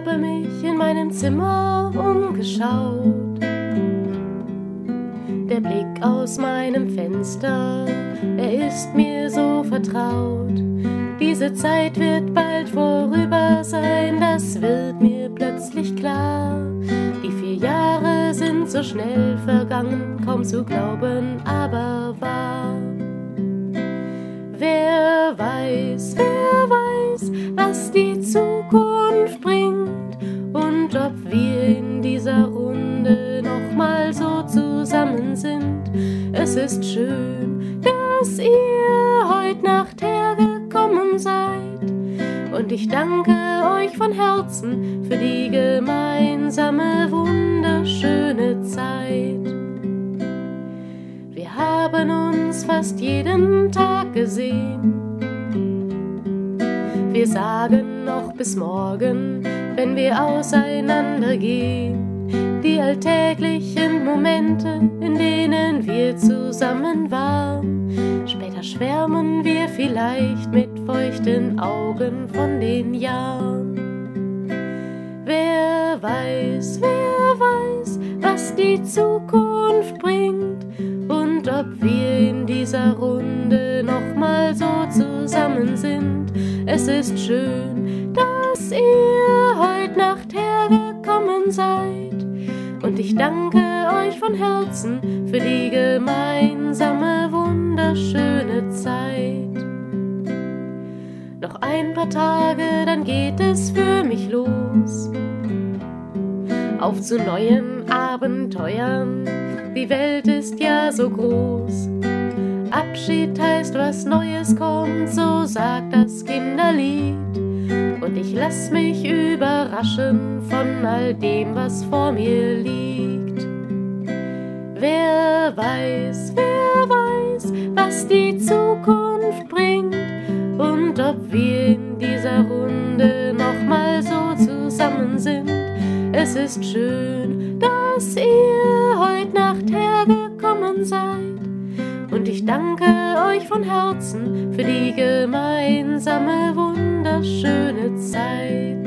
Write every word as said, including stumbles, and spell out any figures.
habe mich in meinem Zimmer umgeschaut. Der Blick aus meinem Fenster, er ist mir so vertraut. Diese Zeit wird bald vorüber sein, das wird mir plötzlich klar. Die vier Jahre sind so schnell vergangen, kaum zu glauben, aber wahr. Wer weiß, wer weiß, was die Zukunft bringt und ob wir in dieser Runde noch mal so zusammen sind. Es ist schön, dass ihr heute Nacht hergekommen seid und ich danke euch von Herzen für die gemeinsame wunderschöne Zeit. Wir haben uns fast jeden Tag gesehen. Wir sagen noch bis morgen, wenn wir auseinandergehen. Die alltäglichen Momente, in denen wir zusammen waren. Später schwärmen wir vielleicht mit feuchten Augen von den Jahren. Wer weiß, wer weiß, was die Zukunft bringt und ob wir in dieser Runde noch mal so zusammen sind. Es ist schön, dass ihr heute Nacht hergekommen seid und ich danke euch von Herzen für die gemeinsame wunderschöne Zeit. Noch ein paar Tage, dann geht es für mich los. Auf zu neuen Abenteuern, die Welt ist ja so groß. Abschied heißt, was Neues kommt, so sagt das Kinderlied. Und ich lass mich überraschen von all dem, was vor mir liegt. Wer weiß, wer weiß, was die Zukunft bringt und ob wir in dieser Runde noch mal so zusammen sind. Es ist schön, dass ihr heute Nacht hergekommen seid und ich danke euch von Herzen für die gemeinsame wunderschöne Zeit.